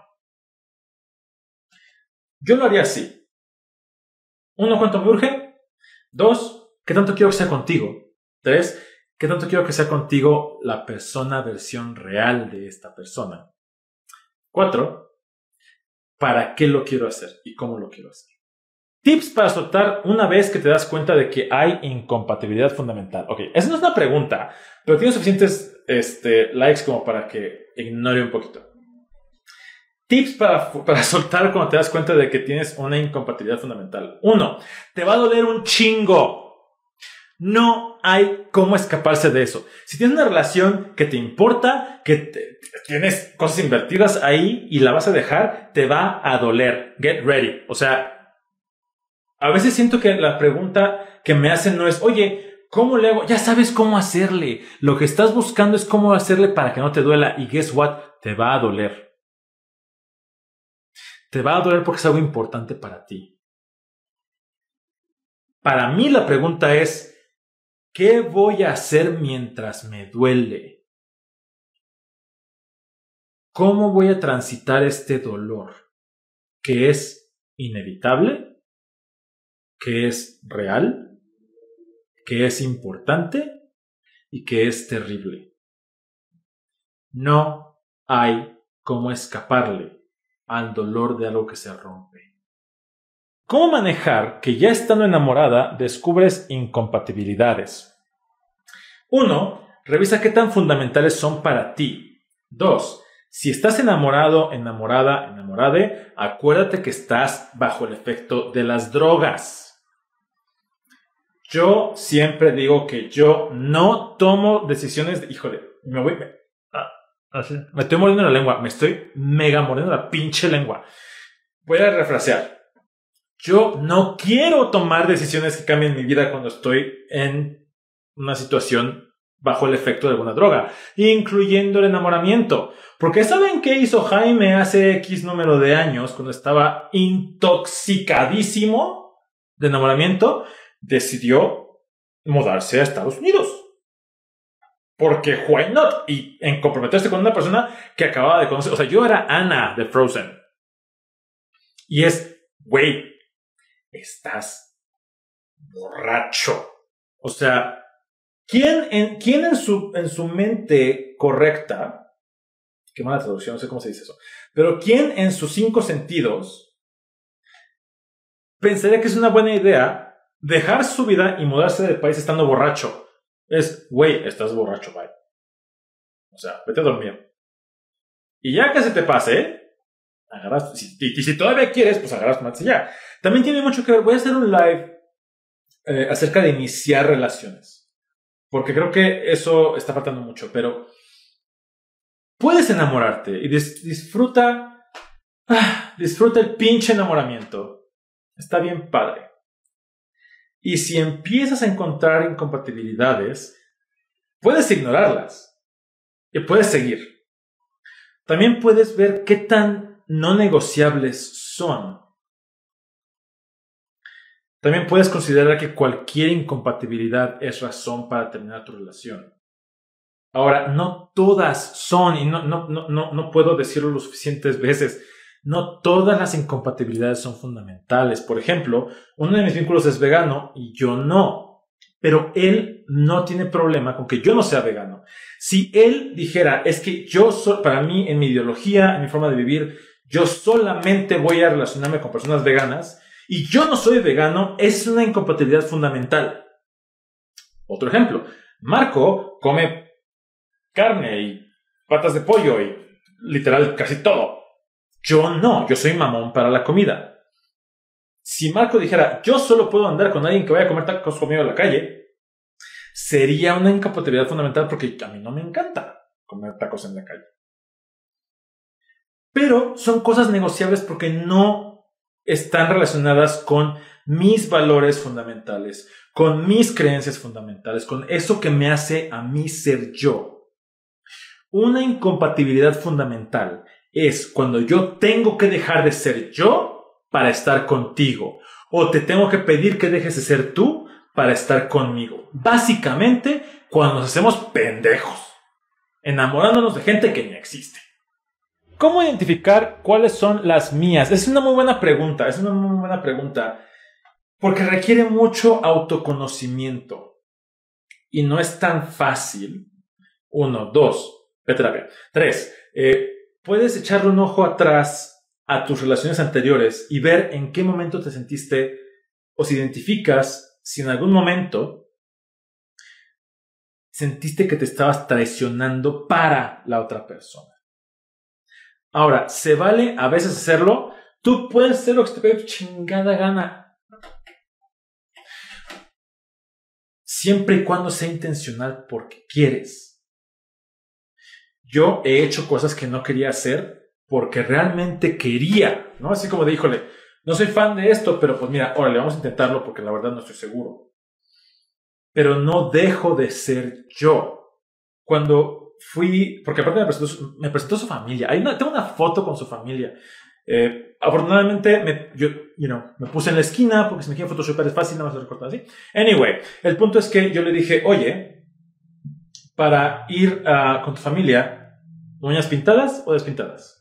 Yo lo haría así. Uno, ¿cuánto me urge? Dos, ¿qué tanto quiero que sea contigo? Tres, ¿qué tanto quiero que sea contigo la persona versión real de esta persona? Cuatro, ¿para qué lo quiero hacer y cómo lo quiero hacer? Tips para soltar una vez que te das cuenta de que hay incompatibilidad fundamental. Ok, esa no es una pregunta, pero tiene suficientes este, likes como para que ignore un poquito. Tips para, para soltar cuando te das cuenta de que tienes una incompatibilidad fundamental. Uno, te va a doler un chingo. No hay cómo escaparse de eso. Si tienes una relación que te importa, que te, tienes cosas invertidas ahí y la vas a dejar, te va a doler. Get ready. O sea, a veces siento que la pregunta que me hacen no es, oye, ¿cómo le hago? Ya sabes cómo hacerle. Lo que estás buscando es cómo hacerle para que no te duela. Y guess what? Te va a doler. Te va a doler porque es algo importante para ti. Para mí la pregunta es, ¿qué voy a hacer mientras me duele? ¿Cómo voy a transitar este dolor? ¿Que es inevitable? ¿Que es real? ¿Que es importante? ¿Y que es terrible? No hay cómo escaparle al dolor de algo que se rompe. ¿Cómo manejar que ya estando enamorada descubres incompatibilidades? Uno, revisa qué tan fundamentales son para ti. Dos, si estás enamorado, enamorada, enamorade, acuérdate que estás bajo el efecto de las drogas. Yo siempre digo que yo no tomo decisiones de, híjole, me voy, me, ah, así, me estoy mordiendo la lengua, me estoy mega mordiendo la pinche lengua. Voy a refrasear. Yo no quiero tomar decisiones que cambien mi vida cuando estoy en una situación bajo el efecto de alguna droga, incluyendo el enamoramiento. Porque ¿saben qué hizo Jaime hace X número de años cuando estaba intoxicadísimo de enamoramiento? Decidió mudarse a Estados Unidos. Porque why not? Y en comprometerse con una persona que acababa de conocer. O sea, yo era Anna de Frozen. Y es, güey, estás borracho. O sea, ¿quién en, quién en, su, en su mente correcta, qué mala traducción, no sé cómo se dice eso, pero quién en sus cinco sentidos pensaría que es una buena idea dejar su vida y mudarse del país estando borracho? Es, güey, estás borracho, bye. O sea, vete a dormir. Y ya que se te pase, agarras, si, y, y si todavía quieres, pues agarras más y ya. También tiene mucho que ver, voy a hacer un live eh, acerca de iniciar relaciones. Porque creo que eso está faltando mucho, pero puedes enamorarte y dis, disfruta, ah, disfruta el pinche enamoramiento. Está bien padre. Y si empiezas a encontrar incompatibilidades, puedes ignorarlas y puedes seguir. También puedes ver qué tan no negociables son. También puedes considerar que cualquier incompatibilidad es razón para terminar tu relación. Ahora, no todas son, y no, no, no, no, no puedo decirlo lo suficientes veces, no todas las incompatibilidades son fundamentales. Por ejemplo, uno de mis vínculos es vegano y yo no. Pero él no tiene problema con que yo no sea vegano. Si él dijera, es que yo, so, para mí, en mi ideología, en mi forma de vivir, yo solamente voy a relacionarme con personas veganas y yo no soy vegano, es una incompatibilidad fundamental. Otro ejemplo, Marco come carne y patas de pollo y literal casi todo. Yo no, yo soy mamón para la comida. Si Marco dijera, yo solo puedo andar con alguien que vaya a comer tacos conmigo en la calle, sería una incompatibilidad fundamental porque a mí no me encanta comer tacos en la calle. Pero son cosas negociables porque no están relacionadas con mis valores fundamentales, con mis creencias fundamentales, con eso que me hace a mí ser yo. Una incompatibilidad fundamental es cuando yo tengo que dejar de ser yo para estar contigo. O te tengo que pedir que dejes de ser tú para estar conmigo. Básicamente, cuando nos hacemos pendejos, enamorándonos de gente que ni existe. ¿Cómo identificar cuáles son las mías? Es una muy buena pregunta. Es una muy buena pregunta. Porque requiere mucho autoconocimiento. Y no es tan fácil. Uno, dos, ve terapia. Tres, eh, puedes echarle un ojo atrás a tus relaciones anteriores y ver en qué momento te sentiste o si identificas si en algún momento sentiste que te estabas traicionando para la otra persona. Ahora, ¿se vale a veces hacerlo? Tú puedes hacer lo que te pegue tu chingada gana. Siempre y cuando sea intencional porque quieres. Yo he hecho cosas que no quería hacer porque realmente quería, ¿no? Así como de, híjole, no soy fan de esto, pero pues mira, órale, vamos a intentarlo porque la verdad no estoy seguro. Pero no dejo de ser yo. Cuando fui, porque aparte me presentó, me presentó su familia. Hay una, tengo una foto con su familia. Eh, afortunadamente, me, yo, you know, me puse en la esquina porque si me quieren Photoshop es fácil, nada más lo recorto así. Anyway, el punto es que yo le dije, oye, para ir uh, con tu familia, ¿uñas pintadas o despintadas?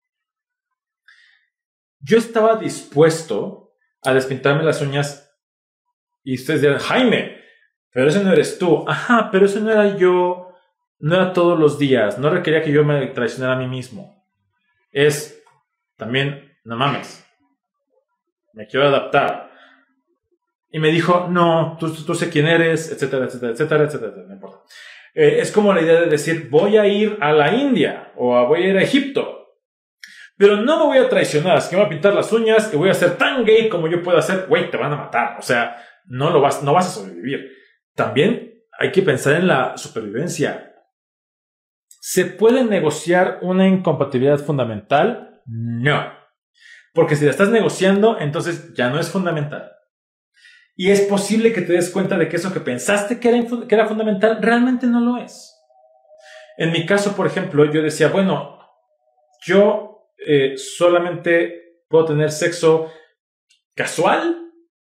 Yo estaba dispuesto a despintarme las uñas y ustedes dirán, Jaime, pero ese no eres tú. Ajá, pero eso no era yo, no era todos los días, no requería que yo me traicionara a mí mismo. Es también, no mames, me quiero adaptar. Y me dijo, no, tú, tú sé quién eres, etcétera, etcétera, etcétera, etcétera, no importa. Eh, es como la idea de decir, voy a ir a la India o a, voy a ir a Egipto. Pero no me voy a traicionar, es que me voy a pintar las uñas y voy a ser tan gay como yo pueda ser. Güey, te van a matar. O sea, no, lo vas, no vas a sobrevivir. También hay que pensar en la supervivencia. ¿Se puede negociar una incompatibilidad fundamental? No. Porque si la estás negociando, entonces ya no es fundamental. Y es posible que te des cuenta de que eso que pensaste que era, que era fundamental, realmente no lo es. En mi caso, por ejemplo, yo decía, bueno, yo eh, solamente puedo tener sexo casual.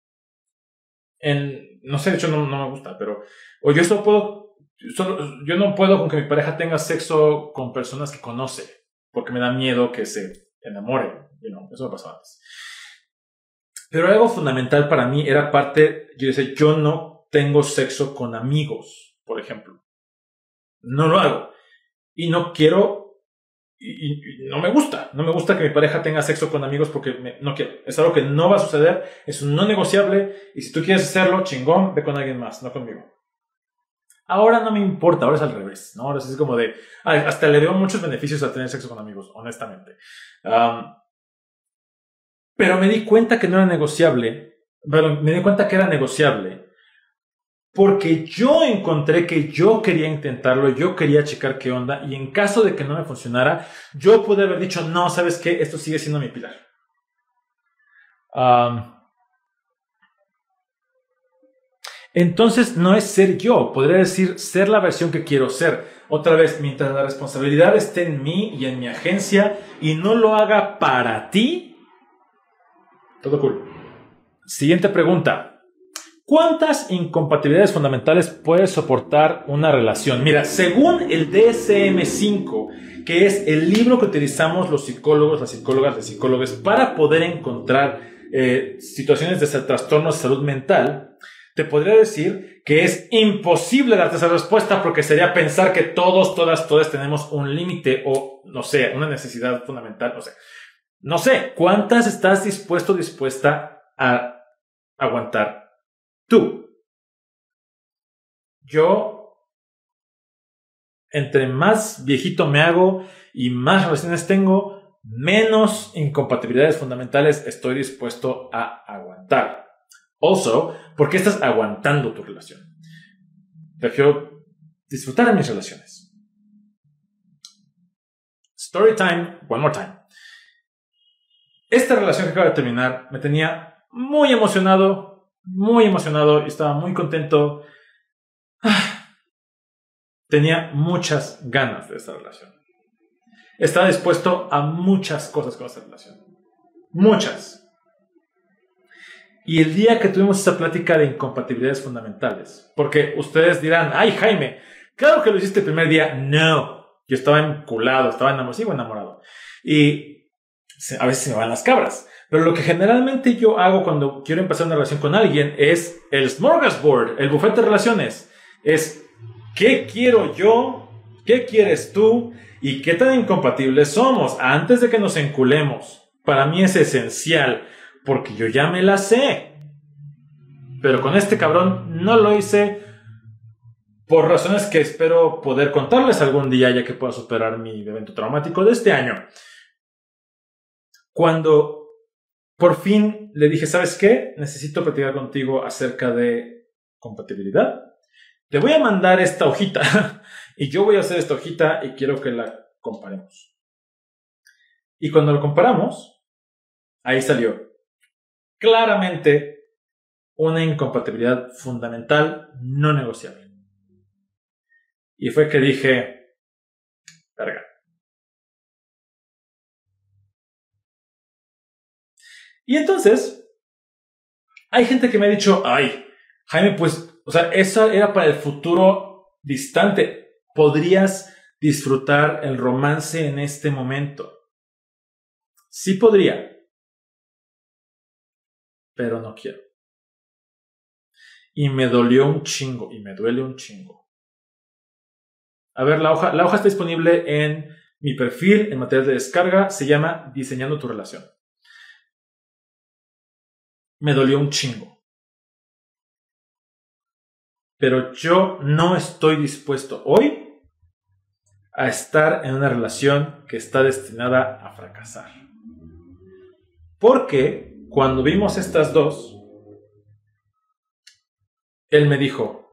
En, no sé, de hecho no, no me gusta, pero... O yo solo puedo... Solo, yo no puedo con que mi pareja tenga sexo con personas que conoce, porque me da miedo que se enamoren. You know, eso me pasó antes. Pero algo fundamental para mí era parte... Yo decía, yo no tengo sexo con amigos, por ejemplo. No lo hago. Y no quiero... Y, y no me gusta. No me gusta que mi pareja tenga sexo con amigos porque me, no quiero. Es algo que no va a suceder. Es un no negociable. Y si tú quieres hacerlo, chingón, ve con alguien más, no conmigo. Ahora no me importa. Ahora es al revés, ¿no? Ahora es como de... Hasta le veo muchos beneficios a tener sexo con amigos, honestamente. Um, pero me di cuenta que no era negociable. Pero me di cuenta que era negociable. Porque yo encontré que yo quería intentarlo, yo quería checar qué onda, y en caso de que no me funcionara, yo pude haber dicho, no, ¿sabes qué? Esto sigue siendo mi pilar. Um, entonces, no es ser yo, podría decir ser la versión que quiero ser. Otra vez, mientras la responsabilidad esté en mí y en mi agencia, y no lo haga para ti, todo cool. Siguiente pregunta. ¿Cuántas incompatibilidades fundamentales puede soportar una relación? Mira, según el D S M cinco, que es el libro que utilizamos los psicólogos, las psicólogas, los psicólogos para poder encontrar eh, situaciones de trastornos de salud mental, te podría decir que es imposible darte esa respuesta porque sería pensar que todos, todas, todas tenemos un límite o, no sé, una necesidad fundamental. O sea, no sé, ¿cuántas estás dispuesto, dispuesta a aguantar? Tú. Yo, entre más viejito me hago y más relaciones tengo, menos incompatibilidades fundamentales estoy dispuesto a aguantar. Also, ¿por qué estás aguantando tu relación? Prefiero disfrutar de mis relaciones. Story time, one more time. Esta relación que acaba de terminar me tenía muy emocionado. Muy emocionado y estaba muy contento. Tenía muchas ganas de esta relación. Estaba dispuesto a muchas cosas con esta relación. Muchas. Y el día que tuvimos esa plática de incompatibilidades fundamentales, porque ustedes dirán, ay Jaime, claro que lo hiciste el primer día. No, yo estaba enculado, estaba enamorado, sigo enamorado. Y a veces se me van las cabras. Pero lo que generalmente yo hago cuando quiero empezar una relación con alguien es el smorgasbord, el buffet de relaciones. Es, ¿qué quiero yo? ¿Qué quieres tú? ¿Y qué tan incompatibles somos? Antes de que nos enculemos. Para mí es esencial, porque yo ya me la sé. Pero con este cabrón no lo hice por razones que espero poder contarles algún día, ya que pueda superar mi evento traumático de este año. Cuando por fin le dije, ¿sabes qué? Necesito platicar contigo acerca de compatibilidad. Te voy a mandar esta hojita y yo voy a hacer esta hojita y quiero que la comparemos. Y cuando lo comparamos, ahí salió claramente una incompatibilidad fundamental no negociable. Y fue que dije, verga. Y entonces, hay gente que me ha dicho, ay, Jaime, pues, o sea, eso era para el futuro distante. ¿Podrías disfrutar el romance en este momento? Sí podría, pero no quiero. Y me dolió un chingo, y me duele un chingo. A ver, la hoja, la hoja está disponible en mi perfil, en material de descarga, se llama Diseñando tu relación. Me dolió un chingo. Pero yo no estoy dispuesto hoy a estar en una relación que está destinada a fracasar. Porque cuando vimos estas dos, él me dijo,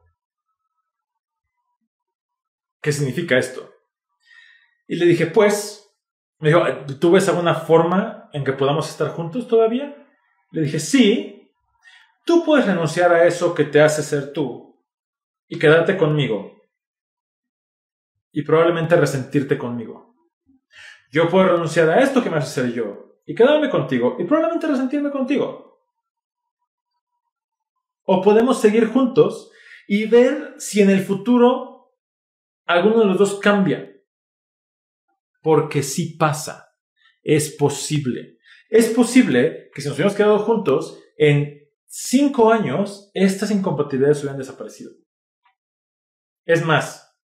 ¿qué significa esto? Y le dije, pues, me dijo, ¿tú ves alguna forma en que podamos estar juntos todavía? Le dije, sí, tú puedes renunciar a eso que te hace ser tú y quedarte conmigo y probablemente resentirte conmigo. Yo puedo renunciar a esto que me hace ser yo y quedarme contigo y probablemente resentirme contigo. O podemos seguir juntos y ver si en el futuro alguno de los dos cambia. Porque sí pasa. Es posible. Es posible que si nos hubiéramos quedado juntos, en cinco años, estas incompatibilidades hubieran desaparecido. Es más,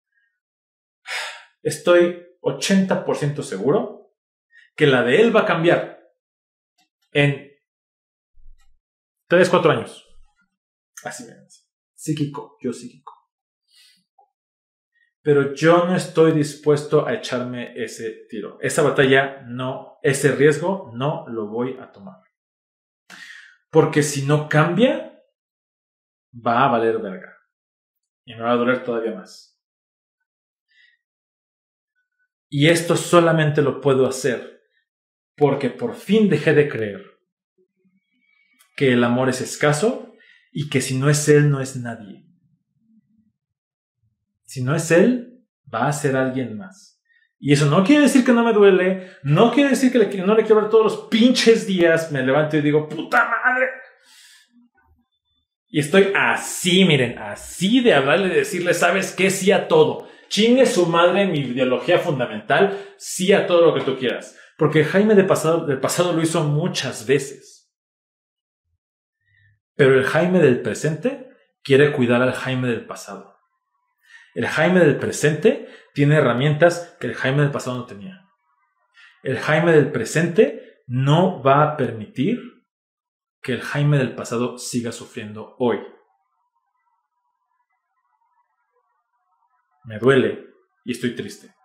estoy ochenta por ciento seguro que la de él va a cambiar en tres, cuatro años. Así me dice. Psíquico, yo psíquico. Pero yo no estoy dispuesto a echarme ese tiro. Esa batalla no, ese riesgo no lo voy a tomar. Porque si no cambia, va a valer verga. Y me va a doler todavía más. Y esto solamente lo puedo hacer porque por fin dejé de creer que el amor es escaso y que si no es él, no es nadie. Si no es él, va a ser alguien más. Y eso no quiere decir que no me duele, no quiere decir que le, no le quiero ver todos los pinches días, me levanto y digo, ¡puta madre! Y estoy así, miren, así de hablarle, de decirle, ¿sabes qué? Sí a todo. Chingue su madre mi ideología fundamental, sí a todo lo que tú quieras. Porque Jaime del pasado, del pasado lo hizo muchas veces. Pero el Jaime del presente quiere cuidar al Jaime del pasado. El Jaime del presente tiene herramientas que el Jaime del pasado no tenía. El Jaime del presente no va a permitir que el Jaime del pasado siga sufriendo hoy. Me duele y estoy triste.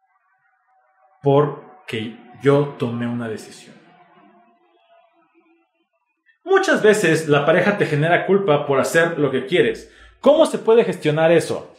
Porque yo tomé una decisión. Muchas veces la pareja te genera culpa por hacer lo que quieres. ¿Cómo se puede gestionar eso?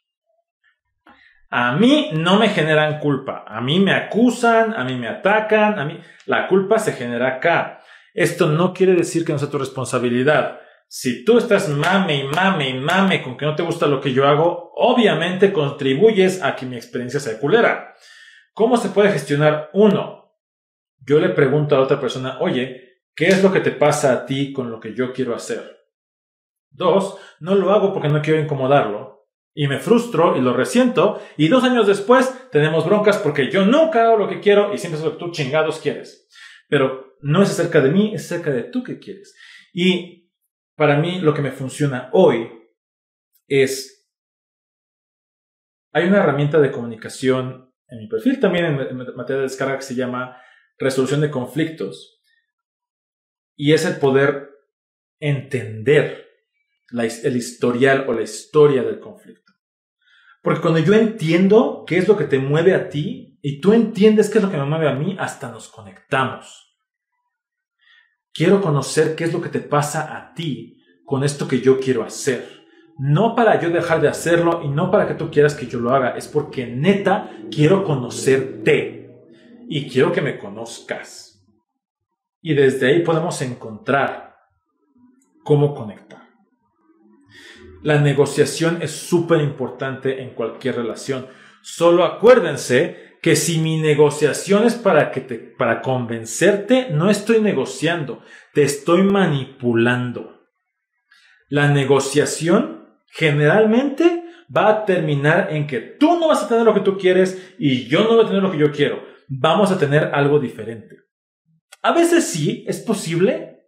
A mí no me generan culpa. A mí me acusan, a mí me atacan, a mí... La culpa se genera acá. Esto no quiere decir que no sea tu responsabilidad. Si tú estás mame y mame y mame con que no te gusta lo que yo hago, obviamente contribuyes a que mi experiencia sea culera. ¿Cómo se puede gestionar? Uno, yo le pregunto a la otra persona, oye, ¿qué es lo que te pasa a ti con lo que yo quiero hacer? Dos, no lo hago porque no quiero incomodarlo. Y me frustro y lo resiento. Y dos años después tenemos broncas porque yo nunca hago lo que quiero y siempre es lo que tú chingados quieres. Pero no es acerca de mí, es acerca de tú que quieres. Y para mí lo que me funciona hoy es... Hay una herramienta de comunicación en mi perfil también en materia de descarga que se llama resolución de conflictos. Y es el poder entender la, el historial o la historia del conflicto. Porque cuando yo entiendo qué es lo que te mueve a ti y tú entiendes qué es lo que me mueve a mí, hasta nos conectamos. Quiero conocer qué es lo que te pasa a ti con esto que yo quiero hacer. No para yo dejar de hacerlo y no para que tú quieras que yo lo haga. Es porque neta quiero conocerte y quiero que me conozcas. Y desde ahí podemos encontrar cómo conectar. La negociación es súper importante en cualquier relación. Solo acuérdense que si mi negociación es para, que te, para convencerte, no estoy negociando, te estoy manipulando. La negociación generalmente va a terminar en que tú no vas a tener lo que tú quieres y yo no voy a tener lo que yo quiero. Vamos a tener algo diferente. A veces sí, es posible,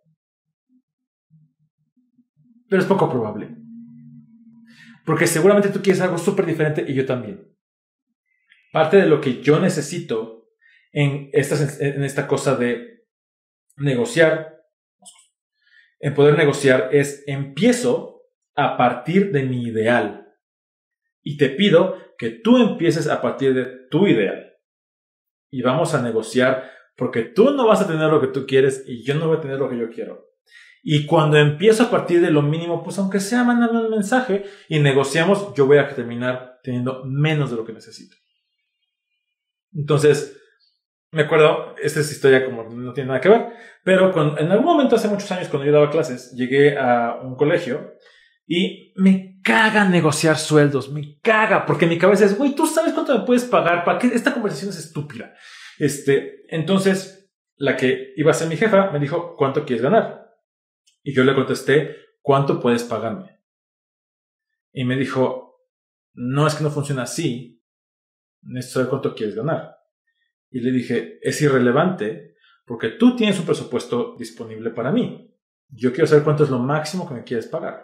pero es poco probable. Porque seguramente tú quieres algo súper diferente y yo también. Parte de lo que yo necesito en esta, en esta cosa de negociar, en poder negociar, es empiezo a partir de mi ideal. Y te pido que tú empieces a partir de tu ideal. Y vamos a negociar porque tú no vas a tener lo que tú quieres y yo no voy a tener lo que yo quiero. Y cuando empiezo a partir de lo mínimo, pues aunque sea, mándame un mensaje y negociamos, yo voy a terminar teniendo menos de lo que necesito. Entonces, me acuerdo, esta es historia como no tiene nada que ver, pero con, en algún momento hace muchos años cuando yo daba clases, llegué a un colegio y me caga negociar sueldos, me caga, porque mi cabeza es, güey, ¿tú sabes cuánto me puedes pagar? ¿Para qué? Esta conversación es estúpida. Este, entonces, la que iba a ser mi jefa me dijo, ¿cuánto quieres ganar? Y yo le contesté, ¿cuánto puedes pagarme? Y me dijo, no, es que no funciona así, necesito saber cuánto quieres ganar. Y le dije, es irrelevante porque tú tienes un presupuesto disponible para mí. Yo quiero saber cuánto es lo máximo que me quieres pagar.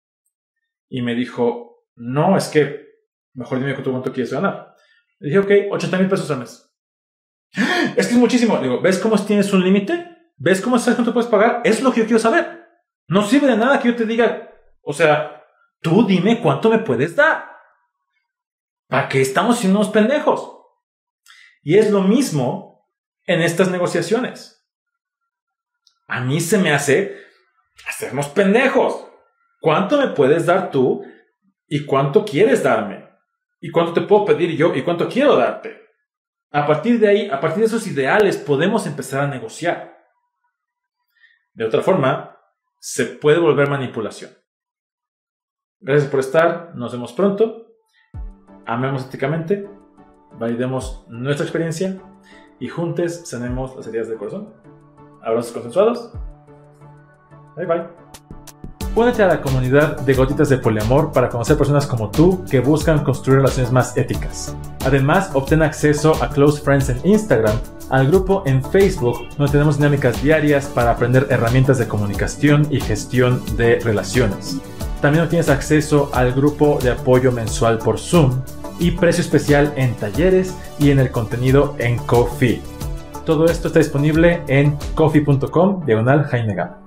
Y me dijo, no, es que mejor dime cuánto quieres ganar. Le dije, ok, ochenta mil pesos al mes. Es que es muchísimo. Le digo, ¿ves cómo tienes un límite? ¿Ves cómo sabes cuánto puedes pagar? Eso es lo que yo quiero saber. No sirve de nada que yo te diga, o sea, tú dime cuánto me puedes dar. ¿Para qué estamos siendo unos pendejos? Y es lo mismo en estas negociaciones. A mí se me hace hacernos pendejos. ¿Cuánto me puedes dar tú? ¿Y cuánto quieres darme? ¿Y cuánto te puedo pedir yo? ¿Y cuánto quiero darte? A partir de ahí, a partir de esos ideales, podemos empezar a negociar. De otra forma, se puede volver manipulación. Gracias por estar. Nos vemos pronto. Amemos éticamente. Validemos nuestra experiencia. Y juntos sanemos las heridas del corazón. Abrazos consensuados. Bye bye. Únete a la comunidad de Gotitas de Poliamor para conocer personas como tú que buscan construir relaciones más éticas. Además, obtén acceso a Close Friends en Instagram, al grupo en Facebook, donde tenemos dinámicas diarias para aprender herramientas de comunicación y gestión de relaciones. También obtienes acceso al grupo de apoyo mensual por Zoom y precio especial en talleres y en el contenido en Ko-fi. Todo esto está disponible en ko-fi punto com diagonal Jaime Gama.